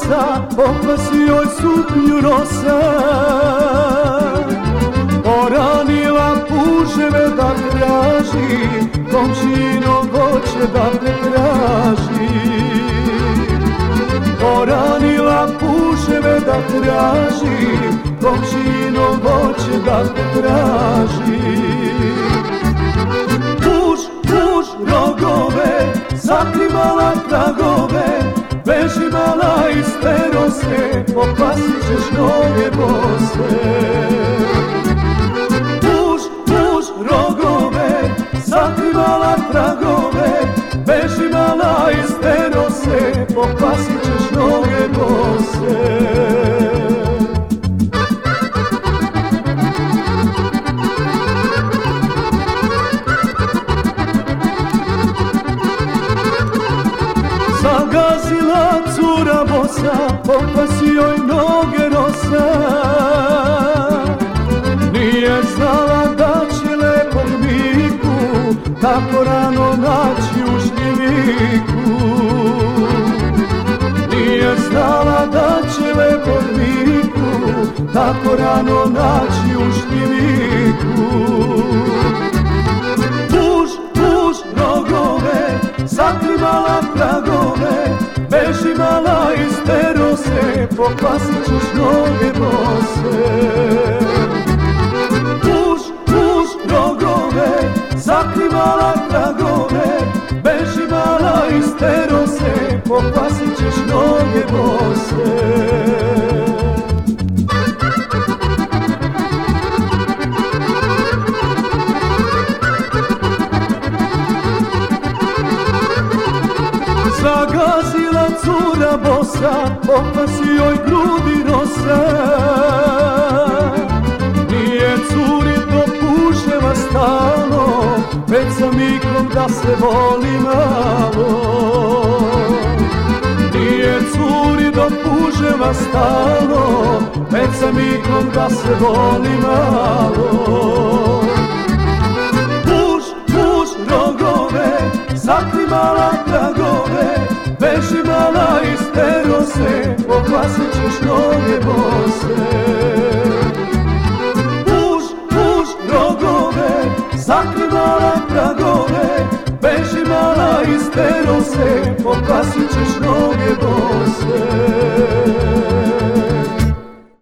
bosa, pokvasi joj suknju rosa. Poranila puževe da traži, komšino voće da pretraži. Poranila puževe da traži, komšino voće da pretraži. Puž rogove, sakrivala tragove, beži mala iz terose, opasit ćeš noge bose. Puž rogove, sakrivala tragove, beži mala iz terose, opasit ćeš noge bose. Zagazila cura bosa, popasi joj noge rosa. Nije znala da će lepog Miku tako rano naći u šljiviku. Nije znala da će lepog Miku tako rano naći u šljiviku. Puž rogove, sakrivala tragove, beži mala iz terose, popasit ćeš noge bose. Puž rogove, sakrivala tragove, beži mala iz terose, popasit ćeš noge bose. Zagazila cura bosa, opasi joj grudi rosa. Nije curi do puževa stalo, već sa Mikom da se voli malo. Nije curi do puževa stalo, već sa Mikom da se voli malo. Puž rogove, sakrivala tragove, beži mala iz terose, opasit ćeš noge bose.